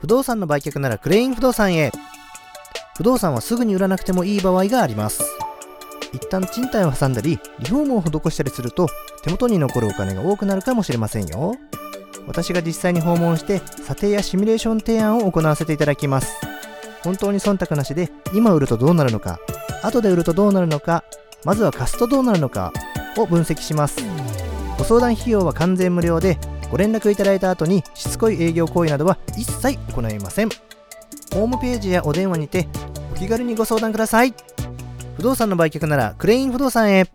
不動産の売却ならクレイン不動産へ。不動産はすぐに売らなくてもいい場合があります。一旦賃貸を挟んだりリフォームを施したりすると手元に残るお金が多くなるかもしれませんよ。私が実際に訪問して査定やシミュレーション提案を行わせていただきます。本当に忖度なしで今売るとどうなるのか、後で売るとどうなるのか、まずは貸すとどうなるのかを分析します。ご相談費用は完全無料で、ご連絡いただいた後にしつこい営業行為などは一切行いません。ホームページやお電話にてお気軽にご相談ください。不動産の売却ならクレイン不動産へ。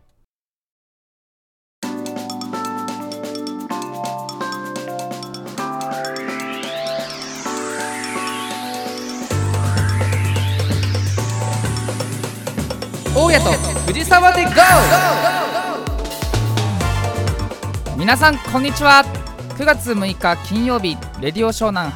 大家と藤沢で GO！ 皆さんこんにちは。9月6日金曜日、レディオ湘南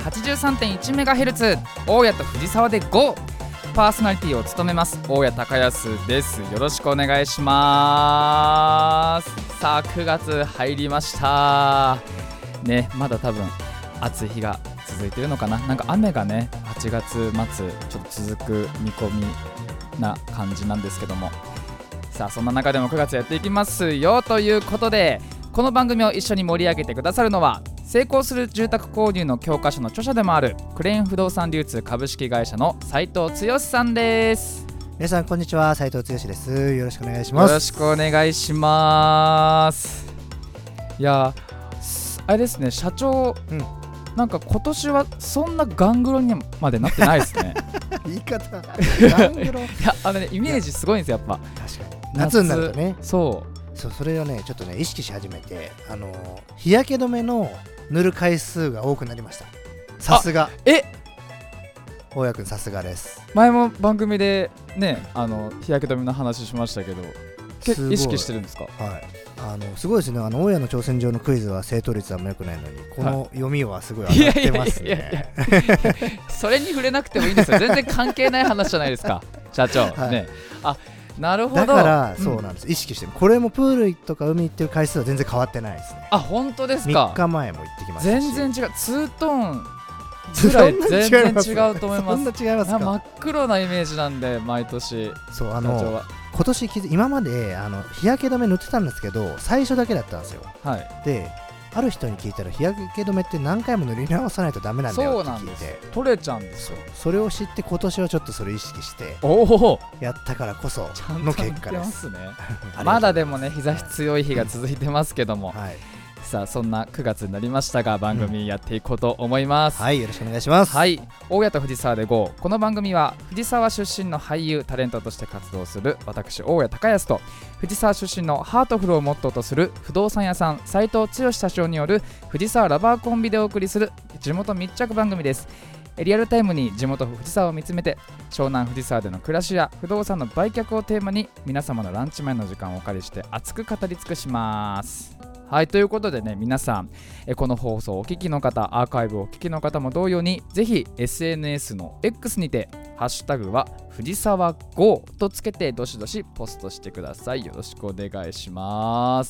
83.1MHz 大家と藤沢で GO！ パーソナリティを務めます大家隆康です。よろしくお願いします。さあ9月入りましたね。まだ多分暑い日が続いているのかな。なんか雨がね8月末ちょっと続く見込みな感じなんですけども、さあそんな中でも9月やっていきますよということで、この番組を一緒に盛り上げてくださるのは成功する住宅購入の教科書の著者でもあるクレイン不動産流通株式会社の斉藤剛さんです。 皆さんこんにちは、斉藤剛です。よろしくお願いします。 よろしくお願いします。いやあれですね社長、なんか今年はそんなガングロにまでなってないですね言い方ガングロいやね、イメージすごいんですよやっぱ。 確かに夏になるとね。 それをねちょっとね意識し始めて、日焼け止めの塗る回数が多くなりました。さすが大家くん、さすがです。 前も番組でね日焼け止めの話しましたけど、意識してるんですか？ はい、すごいですね。大家の挑戦状のクイズは正答率はあんま良くないのに、この読みはすごい上がってますね。 それに触れなくてもいいんですよ。全然関係ない話じゃないですか社長、ね。なるほど。 だからそうなんです、意識してる。これもプールとか海行ってる回数は全然変わってないですね。 本当ですか？ 3日前も行ってきましたし。 全然違う。2トーンぐらい全然違うと思います。 そんな違いますか？ 真っ黒なイメージなんで毎年。 そう今年今まで日焼け止め塗ってたんですけど最初だけだったんですよ。である人に聞いたら日焼け止めって何回も塗り直さないとダメなんだよって聞いて、 取れちゃうんですよ。 それを知って今年はちょっとそれ意識してやったからこその結果です。 まだでもね日差し強い日が続いてますけども、さあそんな9月になりましたが番組やっていこうと思います。 よろしくお願いします。 大家と藤沢で GO！ この番組は藤沢出身の俳優タレントとして活動する私大家隆康と藤沢出身のハートフルをモットーとする不動産屋さん斉藤剛社長による藤沢ラバーコンビでお送りする地元密着番組です。リアルタイムに地元藤沢を見つめて湘南藤沢での暮らしや不動産の売却をテーマに皆様のランチ前の時間をお借りして熱く語り尽くします。ということでね、皆さんこの放送をお聞きの方、アーカイブをお聞きの方も同様にぜひ SNS の X にてハッシュタグは藤沢 GO とつけてどしどしポストしてください。よろしくお願いします。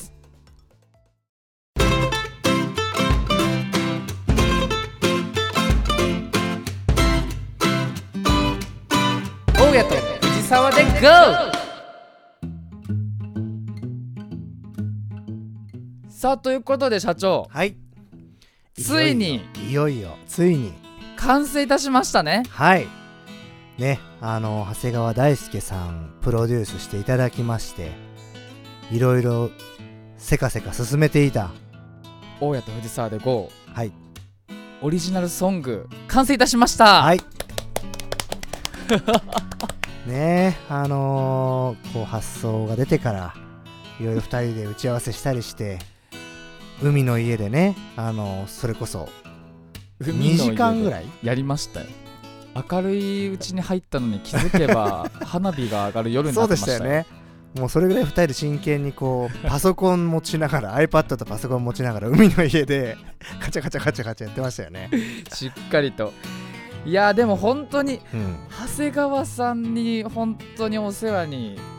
大家と藤沢で GO！さあということで社長、ついにいよいよついに完成いたしましたね。 ね、長谷川大輔さんプロデュースしていただきまして、いろいろせかせか進めていた大家と藤沢で GO！ オリジナルソング完成いたしました。 ね、こう発想が出てからいろいろ2人で打ち合わせしたりして、海の家でね、それこそ2時間ぐらいやりましたよ。明るいうちに入ったのに気づけば花火が上がる夜になってましたよ。 そうでしたよね。もうそれぐらい2人で真剣にこうパソコン持ちながらiPad とパソコン持ちながら海の家でカチャカチャカチャカチャやってましたよね。 しっかりと。いやでも本当に、長谷川さんに本当にお世話に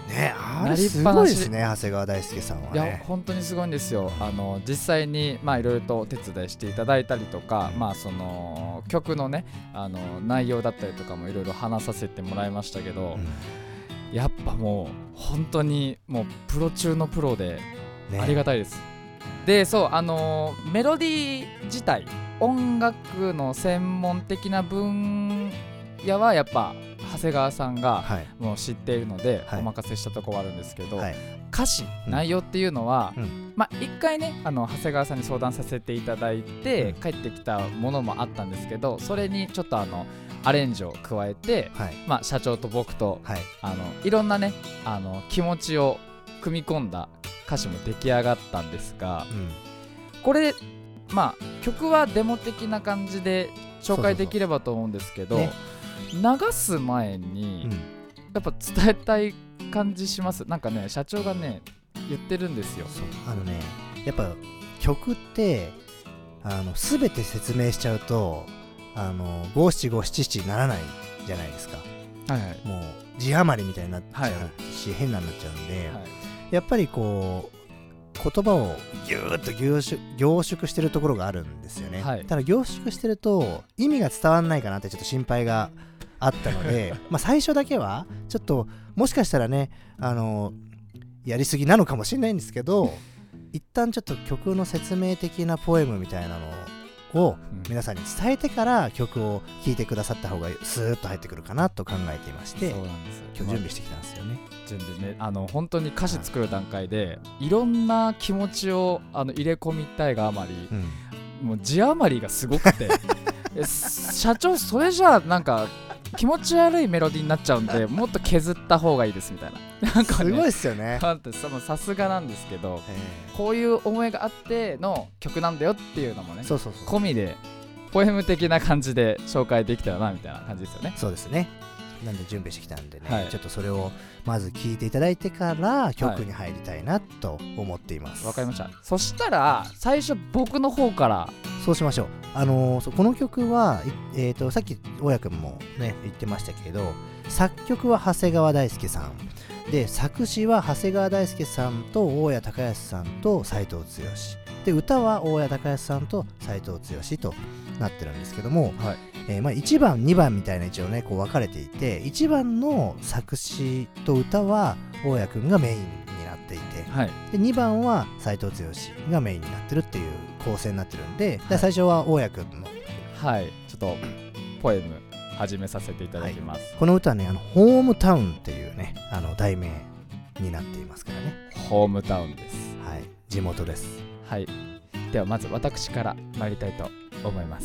ね、あれすごいですね、長谷川大輔さんはね。 いや本当にすごいんですよ。実際にいろいろとお手伝いしていただいたりとか、その曲のね内容だったりとかもいろいろ話させてもらいましたけど、やっぱもう本当にもうプロ中のプロでありがたいです、でそうメロディー自体音楽の専門的な分野はやっぱ長谷川さんがもう知っているのでお任せしたところはあるんですけど、歌詞、内容っていうのは一回ね長谷川さんに相談させていただいて帰ってきたものもあったんですけど、それにちょっとアレンジを加えて、社長と僕といろんなね気持ちを組み込んだ歌詞も出来上がったんですが、これ曲はデモ的な感じで紹介できればと思うんですけど、流す前にやっぱ伝えたい感じします。なんかね社長がね言ってるんですよ。 やっぱ曲って全て説明しちゃうと五七五七七にならないじゃないですか。もう字余りみたいになっちゃうし、変なになっちゃうんで、やっぱりこう言葉をギューッと凝縮してるところがあるんですよね、ただ凝縮してると意味が伝わんないかなってちょっと心配があったので最初だけはちょっともしかしたらねやりすぎなのかもしれないんですけど一旦ちょっと曲の説明的なポエムみたいなのを皆さんに伝えてから曲を聴いてくださった方がスーッと入ってくるかなと考えていまして、 そうなんですよ。 今日準備してきたんですよね。 準備ね、本当に歌詞作る段階でいろんな気持ちを入れ込みたいがあまり、もう字余りがすごくて社長それじゃあなんか気持ち悪いメロディーになっちゃうんでもっと削った方がいいですみたいななんか、ね、 すごいですよね。 さすがなんですけど、こういう思いがあっての曲なんだよっていうのもね、込みでポエム的な感じで紹介できたらなみたいな感じですよね。 そうですね。なんで準備してきたんでね、ちょっとそれをまず聞いていただいてから曲に入りたいなと思っています。 わかりました。そしたら最初僕の方からそうしましょう。この曲は、さっき大家くんもね言ってましたけど、作曲は長谷川大輔さんで、作詞は長谷川大輔さんと大谷隆康さんと斉藤剛で、歌は大谷隆康さんと斉藤剛となってるんですけども、1番2番みたいな一応ねこう分かれていて、1番の作詞と歌は大家くんがメインになっていて、で2番は斉藤剛がメインになってるっていう構成になってるんで、最初は大家くんのちょっとポエム始めさせていただきます、 この歌はねホームタウンっていうね題名になっていますからね。 ホームタウンです。 地元です。 ではまず私から参りたいと思います。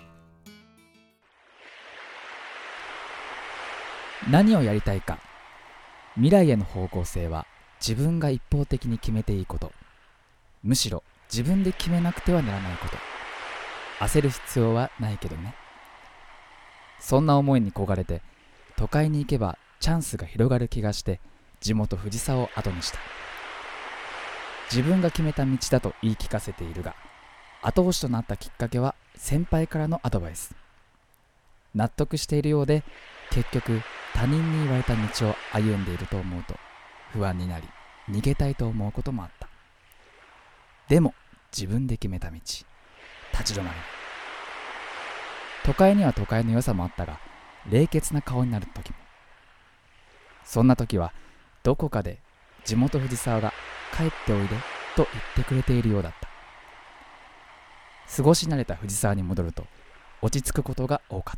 何をやりたいか、未来への方向性は自分が一方的に決めていいこと、むしろ自分で決めなくてはならないこと、焦る必要はないけどね。そんな思いに焦がれて都会に行けばチャンスが広がる気がして地元藤沢を後にした。自分が決めた道だと言い聞かせているが、後押しとなったきっかけは先輩からのアドバイス。納得しているようで結局他人に言われた道を歩んでいると思うと不安になり逃げたいと思うこともあった。でも自分で決めた道、立ち止まれない。都会には都会の良さもあったが冷血な顔になる時も。そんな時はどこかで地元藤沢が帰っておいでと言ってくれているようだった。過ごし慣れた藤沢に戻ると落ち着くことが多かった。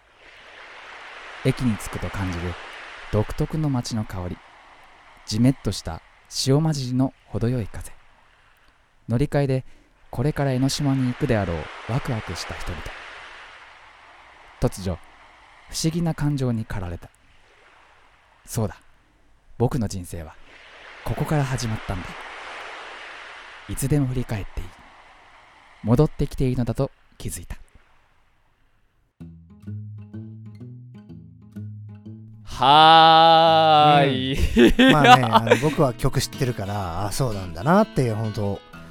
駅に着くと感じる独特の街の香り、じめっとした塩混じりの程よい風、乗り換えでこれから江ノ島に行くであろうワクワクした人々。突如不思議な感情に駆られた。そうだ、僕の人生はここから始まったんだ。いつでも振り返っていい、戻ってきていいのだと気づいた。はーい、 僕は曲知ってるからそうなんだなって本当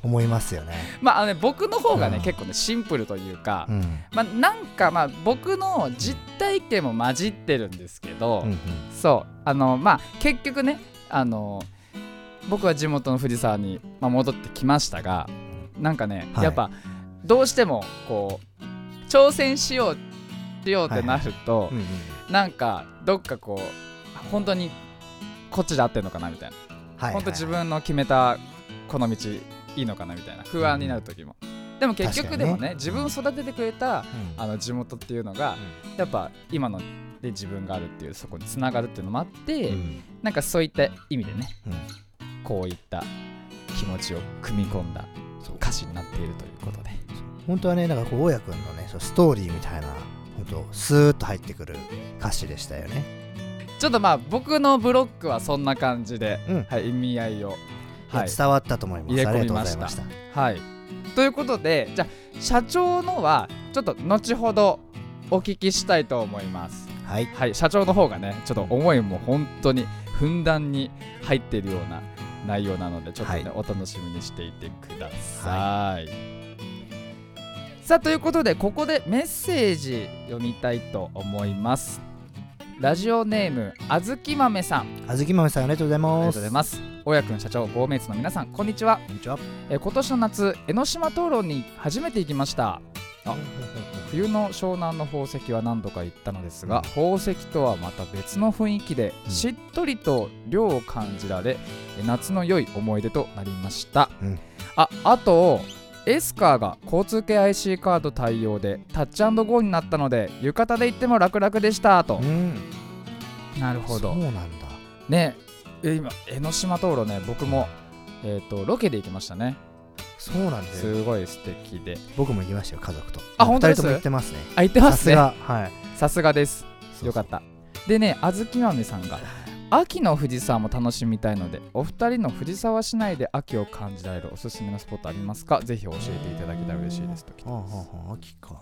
思いますよね。 僕の方がね、 うん結構ねシンプルというか、 うんなんか僕の実体験も混じってるんですけど、 うんうんそう結局ね僕は地元の藤沢に、戻ってきましたが、なんかね、 はいやっぱどうしてもこう挑戦しようってなると、 うんうんなんかどっかこう本当にこっちで合ってんのかなみたいな、 はい本当自分の決めたこの道いいのかなみたいな不安になる時も、でも結局でもね自分を育ててくれた地元っていうのが、やっぱ今ので自分があるっていうそこにつながるっていうのもあって、なんかそういった意味でね、こういった気持ちを組み込んだ歌詞になっているということで、 本当はね、なんかこう大家くんのねストーリーみたいな、本当スーッと入ってくる歌詞でしたよね。 ちょっと僕のブロックはそんな感じで、意味合いを、 伝わったと思います。 入れ込みました。 ありがとうございました。 はい、ということで、じゃあ社長のはちょっと後ほどお聞きしたいと思います。 はい、 社長の方がねちょっと思いも本当にふんだんに入っているような内容なので、ちょっとね、お楽しみにしていてください。さあ、ということでここでメッセージ読みたいと思います。ラジオネームあずきまめさん。 あずきまめさん、ありがとうございます。 ありがとうございます。大家くん、社長、ゴーメイツの皆さん、こんにちは。 こんにちは。 今年の夏、江ノ島討論に初めて行きました。冬の湘南の宝石は何度か行ったのですが、宝石とはまた別の雰囲気で、しっとりと涼を感じられ、夏の良い思い出となりました。あとエスカーが交通系 IC カード対応でタッチ&ゴーになったので、浴衣で行っても楽々でしたと。なるほど。 そうなんだね。今江ノ島討論ね、僕もロケで行きましたね。 そうなんです。 すごい素敵で、 僕も行きましたよ、家族と。 本当です？ 2人とも行ってますね。 行ってますね。 さすがです。よかった。でね、あずきまめさんが秋の藤沢も楽しみたいので、お二人の藤沢市内で秋を感じられるおすすめのスポットありますか？ぜひ教えていただけたら嬉しいですと来てます。 秋か。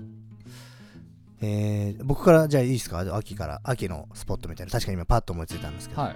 僕からじゃあいいですか？秋から秋のスポットみたいな、確かに今パッと思いついたんですけど、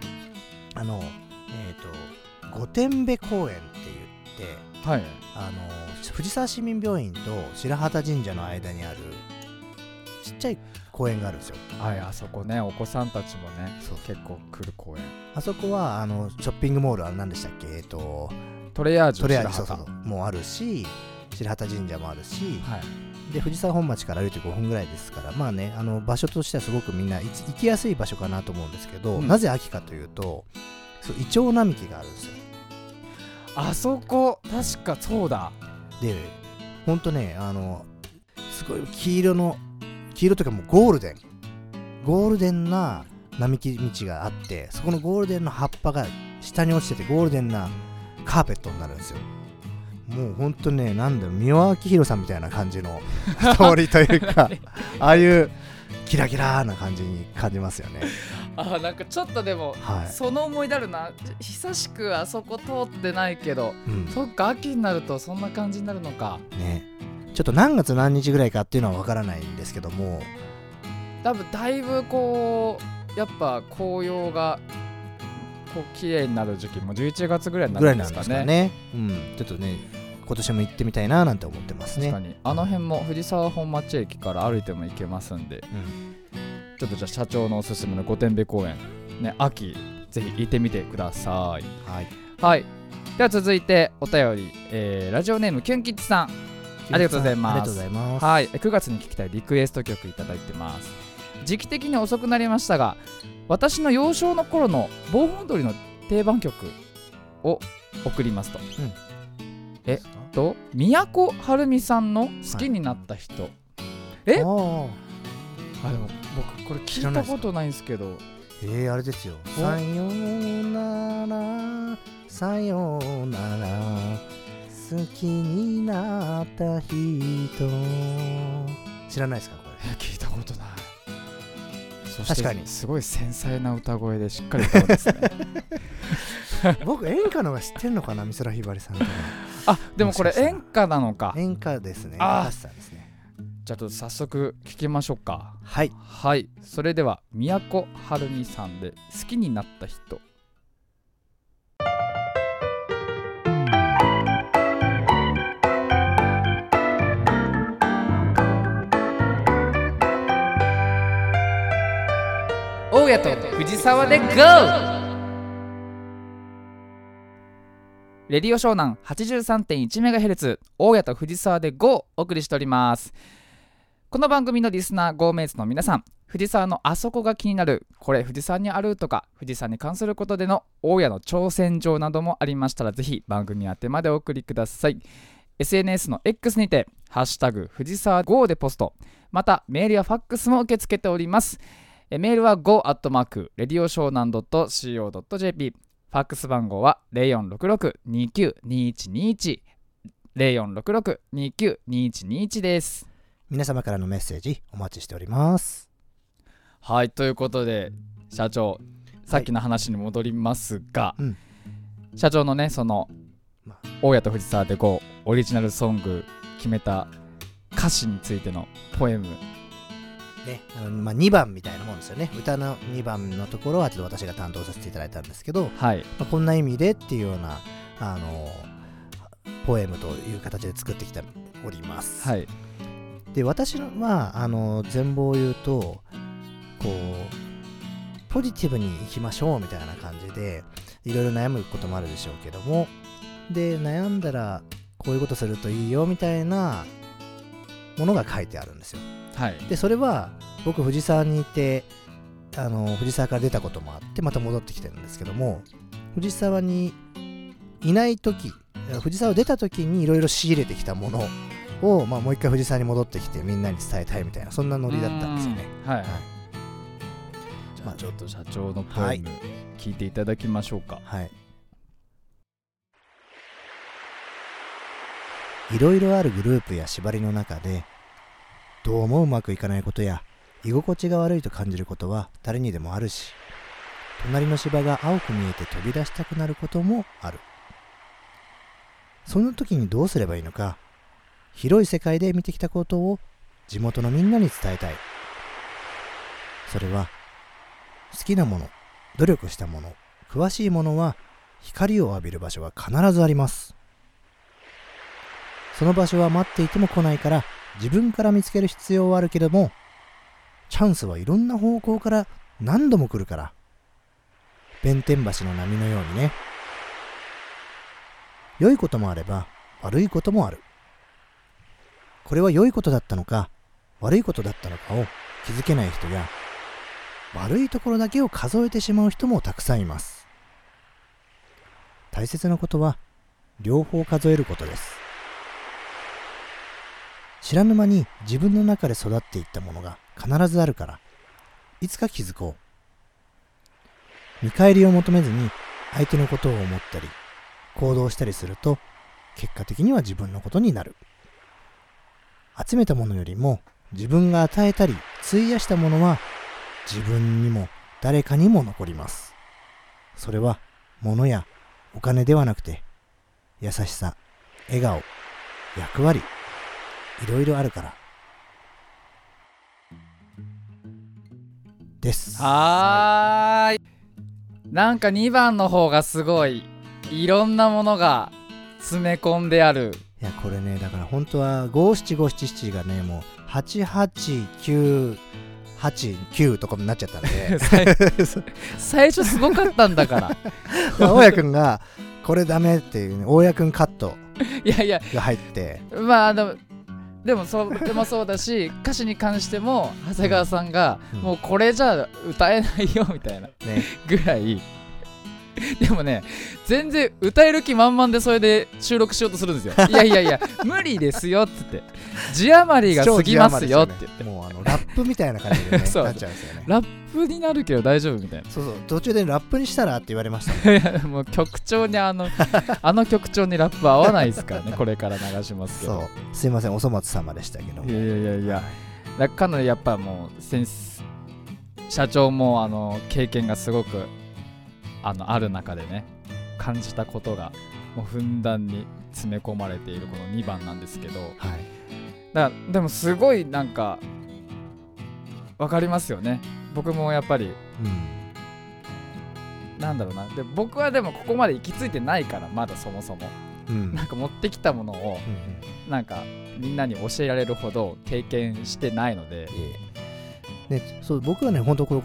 御殿部公園って言って、藤沢市民病院と白旗神社の間にあるちっちゃい公園があるんですよ。 あそこね、お子さんたちもね結構来る公園。 あそこはショッピングモール何でしたっけ、 トレアージュ白旗もあるし、白旗神社もあるし、で藤沢本町から歩いて5分ぐらいですから、場所としてはすごくみんな行きやすい場所かなと思うんですけど、なぜ秋かというと、イチョウ並木があるんですよ。 あそこ確かそうだ。 でほんとね、すごい黄色というかもうゴールデンな並木道があって、そこのゴールデンの葉っぱが下に落ちててゴールデンなカーペットになるんですよ。もうほんとね、三輪明宏さんみたいな感じのストーリーというかああいうキラキラーな感じに感じますよね。 なんかちょっとでも、その思い出あるな。久しくあそこ通ってないけど、そっか、秋になるとそんな感じになるのかね。ちょっと何月何日ぐらいかっていうのは分からないんですけども、 多分だいぶこうやっぱ紅葉がこう綺麗になる時期も11月ぐらいになるんですかね。 ちょっとね、今年も行ってみたいななんて思ってますね。 確かにあの辺も藤沢本町駅から歩いても行けますんで、ちょっとじゃあ社長のおすすめの御殿部公園ね、秋ぜひ行ってみてください。では続いてお便り、ラジオネームキュンキッチさん、ありがとうございます。9月に聴きたいリクエスト曲いただいてます。時期的に遅くなりましたが、私の幼少の頃の盆踊りの定番曲を送りますと、都はるみさんの好きになった人。でも僕これ聞いたことないんですけど、 あれですよ。さよならさよなら好きになった人。知らないですかこれ？ 聞いたことない。 確かにすごい繊細な歌声でしっかり歌うんですね僕演歌の方が知ってんのかな、美空ひばりさんとか。 でもこれ演歌なのか。 演歌ですね。 じゃあちょっと早速聞きましょうか。それでは都はるみさんで好きになった人。 谷と藤沢で GO!レディオ湘南 83.1MHz 大谷と藤沢で GO! お送りしております。この番組のリスナーGOメイツの皆さん、藤沢のあそこが気になる、これ藤沢にあるとか、藤沢に関することでの大家の挑戦状などもありましたら、ぜひ番組宛てまでお送りください。 SNS の X にてハッシュタグ藤沢 GO でポスト、またメールやファックスも受け付けております。メールは go@radioshonan.co.jp、 ファックス番号は 0466-292121 0466-292121 です。 皆様からのメッセージお待ちしております。 はい、ということで社長、さっきの話に戻りますが、はい、社長のね、その大谷と藤沢で GO オリジナルソング決めた歌詞についてのポエムね、2番みたいなもんですよね。歌の2番のところはちょっと私が担当させていただいたんですけど、 はい、 こんな意味でっていうようなポエムという形で作ってきております。 はい、 で、私の全貌を言うと、こうポジティブにいきましょうみたいな感じでいろいろ悩むこともあるでしょうけども、で悩んだらこういうことするといいよみたいなものが書いてあるんですよ。 はい、 でそれは僕藤沢にいて藤沢から出たこともあってまた戻ってきてるんですけども、藤沢にいない時、藤沢を出た時にいろいろ仕入れてきたものを、もう一回藤沢に戻ってきてみんなに伝えたいみたいな、そんなノリだったんですよね。 はい、はい、じゃあちょっと社長のポエム聞いていただきましょうか。 はい。いろいろあるグループや縛りの中でどうもうまくいかないことや居心地が悪いと感じることは誰にでもあるし、隣の芝が青く見えて飛び出したくなることもある。そんな時にどうすればいいのか、広い世界で見てきたことを地元のみんなに伝えたい。それは好きなもの、努力したもの、詳しいものは光を浴びる場所は必ずあります。その場所は待っていても来ないから自分から見つける必要はあるけども、チャンスはいろんな方向から何度も来るから、弁天橋の波のようにね。良いこともあれば悪いこともある。これは良いことだったのか悪いことだったのかを気づけない人や、悪いところだけを数えてしまう人もたくさんいます。大切なことは両方数えることです。知らぬ間に自分の中で育っていったものが必ずあるから、いつか気づこう。見返りを求めずに相手のことを思ったり行動したりすると、結果的には自分のことになる。集めたものよりも自分が与えたり費やしたものは自分にも誰かにも残ります。それは物やお金ではなくて、優しさ、笑顔、役割、いろいろあるからです。 はーい、なんか2番の方がすごいいろんなものが詰め込んである。 いや、これね、だから本当は57577がね、もう88989とかになっちゃったんで最初すごかったんだから大谷くんがこれダメっていうね、大谷くんカットが入ってでもそれもそうだし歌詞に関しても長谷川さんが、もうこれじゃ歌えないよみたいな、ぐらいでもね、全然歌える気満々でそれで収録しようとするんですよ。いや無理ですよっつって、字余りが過ぎますよって言って、 もうラップみたいな感じで、ね、 そうなっちゃうんですよね。 ラップになるけど大丈夫みたいな。 そう途中でラップにしたらって言われましたね。 いやもう曲調にあの曲調にラップ合わないですからね。これから流しますけど。 そうすいません、お粗末様でしたけども。 いやかなりやっぱもう社長も経験がすごくある中でね、感じたことがもうふんだんに詰め込まれているこの2番なんですけど、はい、でもすごいなんか分かりますよね。僕もやっぱり、なんだろうな、で僕はでもここまで行き着いてないから、まだそもそも、なんか持ってきたものを、なんかみんなに教えられるほど経験してないので、 そう僕はね、本当これ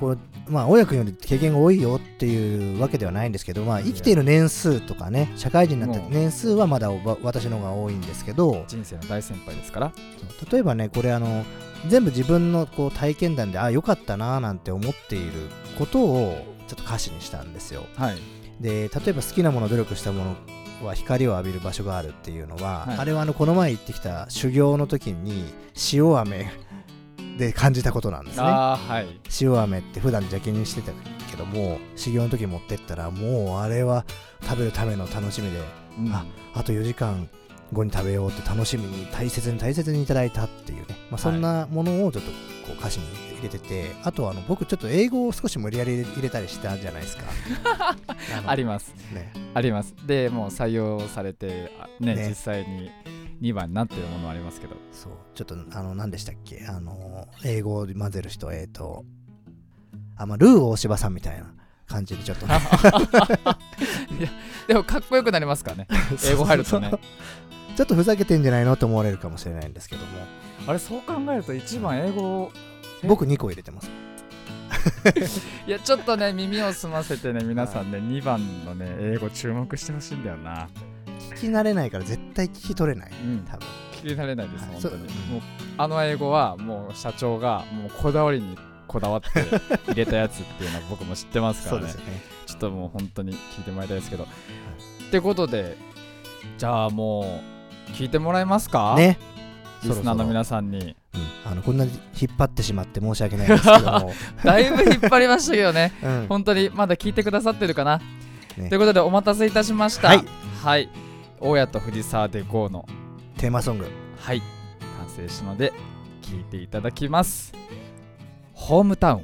大家君より経験が多いよっていうわけではないんですけど、生きている年数とかね、社会人になった年数はまだ私の方が多いんですけど、 人生の大先輩ですから。 例えばね、これ全部自分のこう体験談で良かったななんて思っていることをちょっと歌詞にしたんですよ。 はい。 で、例えば好きなもの、努力したものは光を浴びる場所があるっていうのは、 はい、 あれはこの前行ってきた修行の時に塩飴で感じたことなんですね。 はい、 塩飴って普段邪気にしてたけども、修行の時持ってったらもうあれは食べるための楽しみで、あと4時間後に食べようって楽しみに大切にいただいたっていうね、そんなものをちょっとこう歌詞に入れてて、あと僕ちょっと英語を少し無理やり入れたりしたじゃないですか。 あります、ね、あります。でもう採用されてね、実際に2番になってるものありますけど、 そうちょっと何でしたっけ、英語を混ぜる人、ルー大柴さんみたいな感じでちょっとねいやでもかっこよくなりますからね英語入るとねちょっとふざけてんじゃないのと思われるかもしれないんですけども、 あれそう考えると1番英語僕2個入れてますいやちょっとね耳を澄ませてね、皆さんね、2番のね英語注目してほしいんだよな。 聞き慣れないから絶対聞き取れない、多分聞き慣れないです、本当に。もう英語はもう社長がもうこだわりにこだわって入れたやつっていうのは僕も知ってますからね。そうですね。ちょっともう本当に聞いてもらいたいですけど、ってことでじゃあもう聞いてもらえますかね、リスナーの皆さんに。 こんなに引っ張ってしまって申し訳ないですけどもだいぶ引っ張りましたけどね、本当にまだ聞いてくださってるかな、ということでお待たせいたしました。はい、大家と藤沢で GO のテーマソング、 完成したので聴いていただきます。ホームタウン。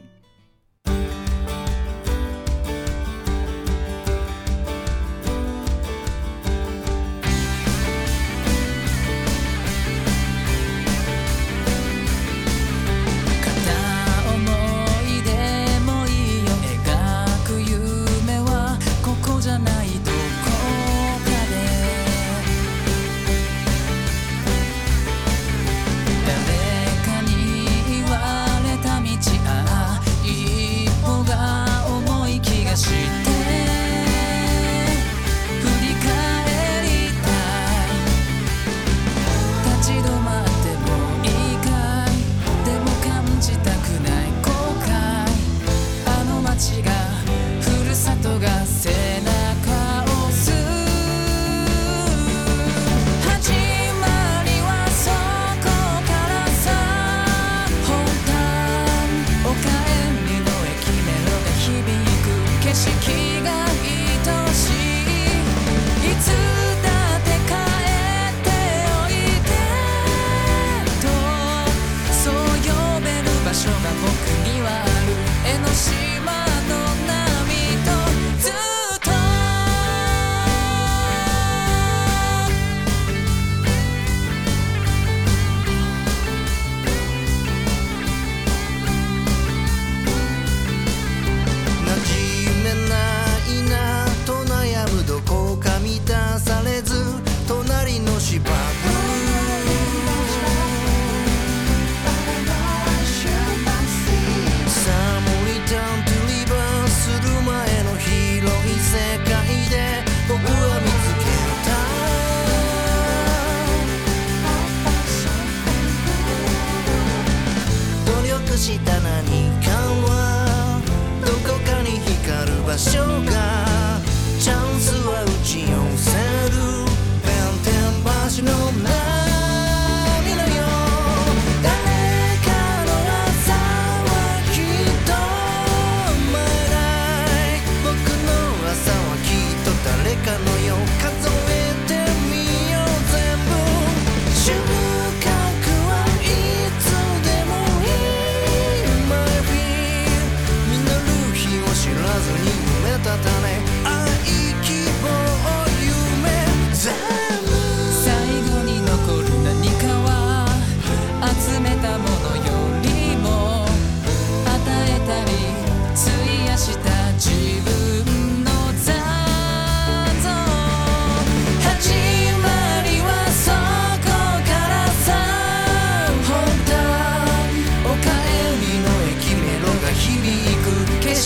した何かはどこかに光る場所がチャンスは打ち寄せる弁天橋の波のよう誰かの朝はきっと前ない僕の朝はきっと誰かのよ数えてみよう全部収穫はいつでもいい My feel 実る日を知らずに埋めた種愛希望夢全部最後に残る何かは集めたものよりも与えたり費やした自分の残像始まりはそこからさ本当おかえりの駅メロが響く景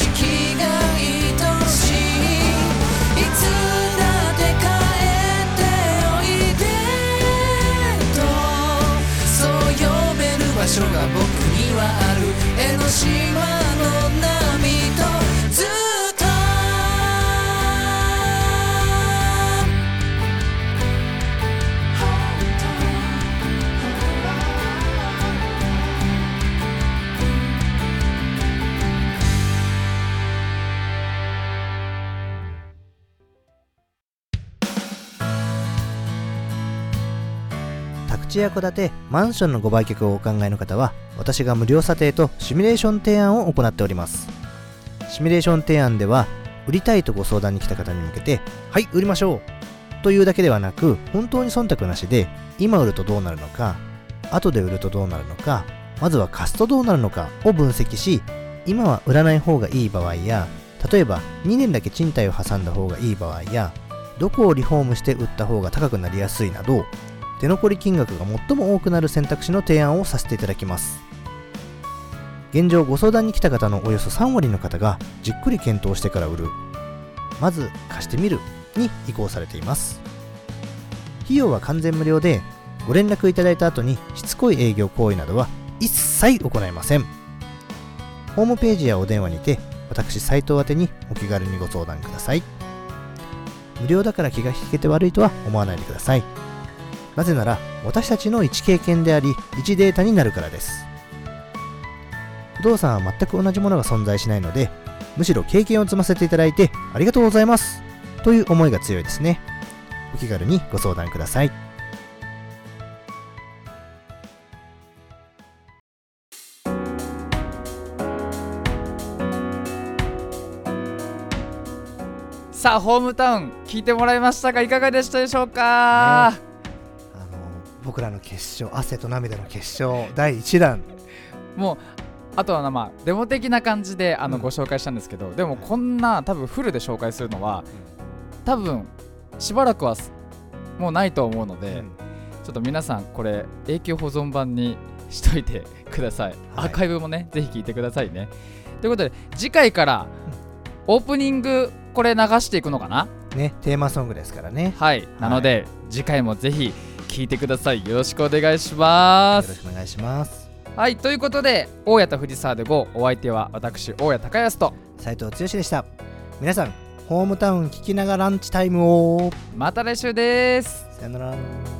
場所が僕にはある。江ノ島の波とずっと宅地や戸建て、マンションのご売却をお考えの方は、私が無料査定とシミュレーション提案を行っております。シミュレーション提案では、売りたいとご相談に来た方に向けて、はい、売りましょうというだけではなく、本当に忖度なしで、今売るとどうなるのか、後で売るとどうなるのか、まずは貸すとどうなるのかを分析し、今は売らない方がいい場合や、例えば2年だけ賃貸を挟んだ方がいい場合や、どこをリフォームして売った方が高くなりやすいなど、手残り金額が最も多くなる選択肢の提案をさせていただきます。現状ご相談に来た方のおよそ3割の方がじっくり検討してから売る、まず貸してみるに移行されています。費用は完全無料で、ご連絡いただいた後にしつこい営業行為などは一切行いません。ホームページやお電話にて私斉藤宛てにお気軽にご相談ください。無料だから気が引けて悪いとは思わないでください。なぜなら私たちの一経験であり一データになるからです。不動産は全く同じものが存在しないので、むしろ経験を積ませていただいてありがとうございますという思いが強いですね。お気軽にご相談ください。 さあホームタウン聞いてもらいましたがいかがでしたでしょうか、 僕らの決勝、汗と涙の決勝第1弾、 もうあとはまあデモ的な感じでご紹介したんですけど、でもこんな多分フルで紹介するのは多分しばらくはもうないと思うので、ちょっと皆さんこれ永久保存版にしといてください、アーカイブもねぜひ聞いてくださいね。ということで次回からオープニングこれ流していくのかなね、テーマソングですからね。 はい、なので次回もぜひ聞いてください。よろしくお願いします。 よろしくお願いします。 はい、ということで大家と藤沢で GO、 お相手は私大家高安と斉藤剛でした。皆さんホームタウン聞きながらランチタイムを。 また来週です。 さよなら。